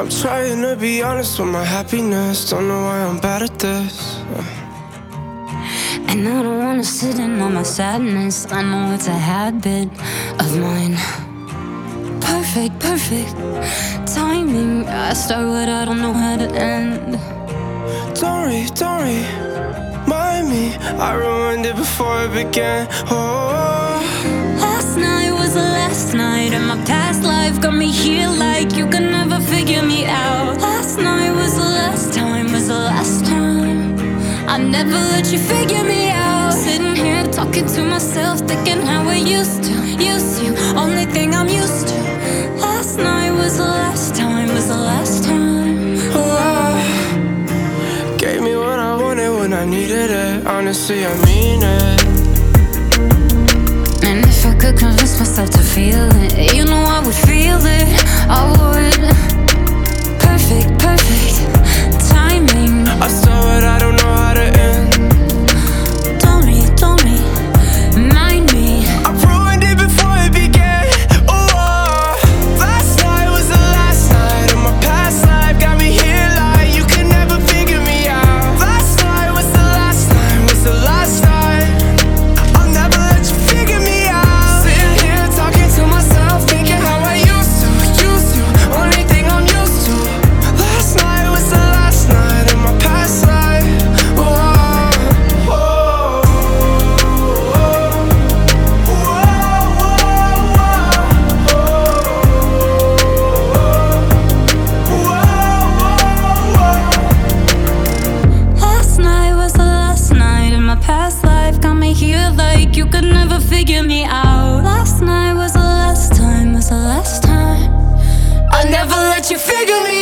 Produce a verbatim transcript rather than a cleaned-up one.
I'm trying to be honest with my happiness. Don't know why I'm bad at this. And I don't wanna sit in on my sadness. I know it's a habit of mine. Perfect, perfect timing. I start what I don't know how to end. Don't worry, don't worry, mind me. I ruined it before it began. Oh, Last night was the last night, and my past life got me here like you could never figure me out. Last night was the last time, was the last time. I never let you figure me out. Sitting here talking to myself, thinking how I used to, used to, only thing I'm used to. Last night was the last time, was the last time. oh, gave me what I wanted when I needed it. Honestly, I mean it. And if I could convince myself to feel it, you know I would feel it, I would. Perfect, perfect timing. I saw it, I don't know how to end. Don't me, don't me, mind me. I ruined it before it began. Oh, last night was the last night of my past life. Got me here like you could never figure me out. Last night was the last time, was the last time. I'll never let you figure me out. Sitting here talking to myself, thinking how I used to, used to, only thing I'm used to. Last night was the last night of my past life. Oh, oh, oh, Last night was the last night in my past life. Got me here like you could never figure me out. Last night was the last time, was the last time. I never let you figure me